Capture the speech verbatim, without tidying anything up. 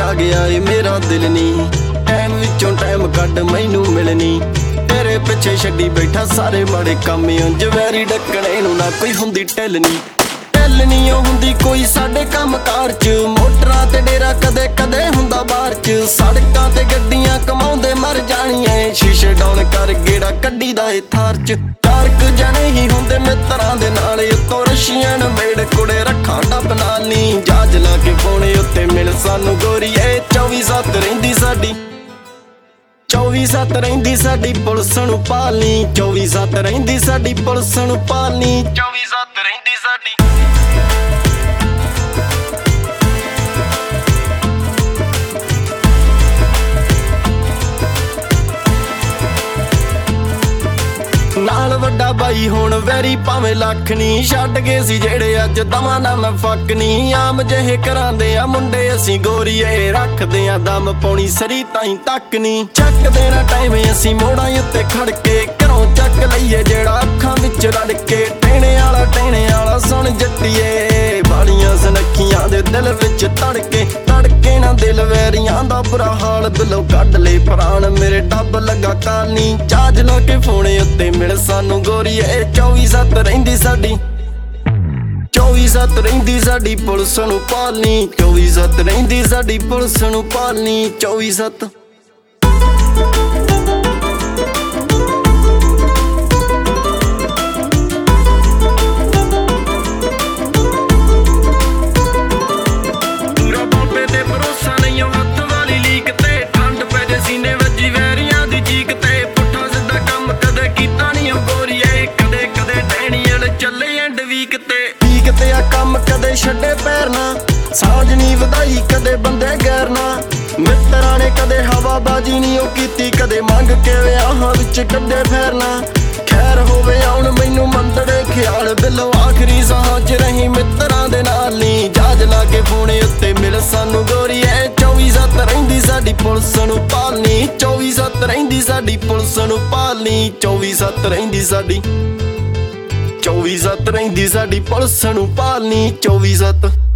ਆ ਗਿਆ ਏ ਮੇਰਾ ਦਿਲ ਨੀ, ਟਾਈਮ ਵਿੱਚੋਂ ਟਾਈਮ ਕੱਢ ਮੈਨੂੰ ਮਿਲਣੀ। ਤੇਰੇ ਪਿੱਛੇ ਛੱਡੀ ਬੈਠਾ ਸਾਰੇ ਮਾੜੇ ਕੰਮ, ਉਂਝ ਵੈਰੀ ਡੱਕਣੇ ਨੂੰ ਨਾ ਕੋਈ ਹੁੰਦੀ ਢਿੱਲ ਨੀ। ਢਿੱਲ ਨੀ ਉਹ ਹੁੰਦੀ ਕੋਈ ਸਾਡੇ ਕੰਮ ਕਾਰ ਚ, ਮੋਟਰਾਂ ਤੇ ਡੇਰਾ ਕਦੇ ਕਦੇ ਹੁੰਦਾ ਬਾਹਰ ਚ। ਸੜਕਾਂ ਤੇ ਗੱਡੀਆਂ ਕਮਾਉਂਦੇ ਮਰ ਜਾਣੀਆਂ, ਸ਼ੀਸ਼ੇ ਡਾਉਣ ਕਰ ਗੇੜਾ ਕੱਢੀ ਦਾ ਏ ਥਾਰ ਚ। ਚਾਰ ਕੁ ਜਣੇ ਹੀ ਹੁੰਦੇ ਮਿੱਤਰਾਂ ਦੇ ਨਾਲ, ਉੱਤੋਂ ਰਸ਼ੀਅਨ ਮੇੜ ਕੁੜੇ ਰੱਖਾਂ ਡੱਬ ਨਾਲ ਨੀ। ਜਹਾਜ਼ ਲਾ ਕੇ ਪੌਣੇ ਉੱਤੇ ਮਿਲ ਸਾਨੂੰ ਗੋਰੀਏ, ਚੌਵੀ ਸੱਤ ਰਹਿੰਦੀ ਸਾਡੀ ਚੌਵੀ ਸੱਤ ਰਹਿੰਦੀ ਸਾਡੀ ਪੁਲਿਸ ਨੂੰ ਪਾਲਨੀ। ਚੌਵੀ ਸੱਤ ਰਹਿੰਦੀ ਸਾਡੀ ਪੁਲਿਸ ਨੂੰ ਪਾਲਨੀ। ਚੌਵੀ ਸੱਤ ਰਹਿੰਦੀ ਸਾਡੀ ਨਾਲ ਵੱਡਾ ਬਾਈ ਹੁਣ ਵੈਰੀ ਭਾਵੇਂ ਲੱਖ ਨੀ। ਛੱਡ ਗਏ ਸੀ ਜਿਹੜੇ ਅੱਜ ਦਵਾਂ ਨਾ ਮੈਂ ਫੱਕ ਨੀ। ਆਮ ਜਿਹੇ ਕਰਾਂਦੇ ਆ ਮੁੰਡੇ ਅਸੀਂ ਗੋਰੀਏ, ਰੱਖਦੇ ਆ ਦਮ ਪਾਉਣੀ ਸਰੀ ਤਾਈਂ ਤੱਕ ਨੀ। ਚੱਕਦੇ ਨਾ ਟਾਈਮ ਅਸੀਂ ਮੋੜਾਂ ਉੱਤੇ ਖੜ ਕੇ, ਘਰੋਂ ਚੱਕ ਲਈਏ ਜਿਹੜਾ ਅੱਖਾਂ ਵਿੱਚ ਰੜ ਕੇ। ਟਹਿਣੇ ਵਾਲਾ ਟਹਿਣੇ ਵਾਲਾ ਸੁਣ ਜੱਟੀਏ, ਬਾਲੀਆਂ ਸੁਨੱਖੀਆਂ ਦੇ ਦਿਲ ਵਿੱਚ ਤੜਕੇ। ਤੜਕੇ ਨਾ ਦਿਲ ਵੈਰੀਆਂ ਦਾ ਬੁਰਾ ਹਾਲ, ਦਿਲੋਂ ਕੱਢ ਲੈ ਪ੍ਰਾਣ ਮੇਰੇ ਡੱਬ ਲੱਗਾ ਕਾਨੀ। ਚਾਰਜ ਲਾ ਕੇ ਫੋਨੇ ਉੱਤੇ ਮਿਲ ਸਾਨੂੰ ਗੋਰੀਏ, ਚੌਵੀ ਸੱਤ ਰਹਿੰਦੀ ਸਾਡੀ ਚੌਵੀ ਸੱਤ ਰਹਿੰਦੀ ਸਾਡੀ ਪੁਲਿਸ ਨੂੰ ਪਾਲਨੀ। ਚੌਵੀ ਸੱਤ ਰਹਿੰਦੀ ਸਾਡੀ ਪੁਲਿਸ ਨੂੰ ਪਾਲਨੀ। ਚੌਵੀ ਸੱਤ ਤੇ ਆ ਕੰਮ ਕਦੇ ਛੱਡੇ ਪੈਰ ਨਾ, ਸਾਂਝ ਨੀ ਵਧਾਈ ਕਦੇ ਬੰਦੇ ਗੈਰ ਨਾ। ਮਿੱਤਰਾਂ ਨੇ ਕਦੇ ਹਵਾਬਾਜੀ ਨੀ ਉਹ ਕੀਤੀ, ਕਦੇ ਮੰਗ ਕੇ ਵਿਆਹਾਂ ਵਿੱਚ ਕੱਢੇ ਫੇਰਨਾ। ਖੈਰ ਹੋਵੇ ਆਉਣ ਮੈਨੂੰ ਮੰਦੜੇ ਖਿਆਲ, ਦਿਲੋਂ ਆਖਰੀ ਸਾਹਾਂ ਚ ਰਹੀ ਮਿੱਤਰਾਂ ਦੇ ਨਾਲ ਨੀ। ਜਹਾਜ਼ ਲਾ ਕੇ ਫੋਨੇ ਉੱਤੇ ਮਿਲ ਸਾਨੂੰ ਗੋਰੀਏ, ਚੌਵੀ ਸੱਤ ਰਹਿੰਦੀ ਸਾਡੀ ਪੁਲਿਸ ਨੂੰ ਪਾਲਨੀ। ਚੌਵੀ ਸੱਤ ਰਹਿੰਦੀ ਸਾਡੀ ਪੁਲਿਸ ਨੂੰ ਪਾਲਨੀ। ਚੌਵੀ ਸੱਤ ਰਹਿੰਦੀ ਸਾਡੀ ਚੌਵੀ ਸੱਤ ਰਹਿੰਦੀ ਸਾਡੀ ਪੁਲਿਸ ਨੂੰ ਪਾਲਨੀ। ਚੌਵੀ ਸੱਤ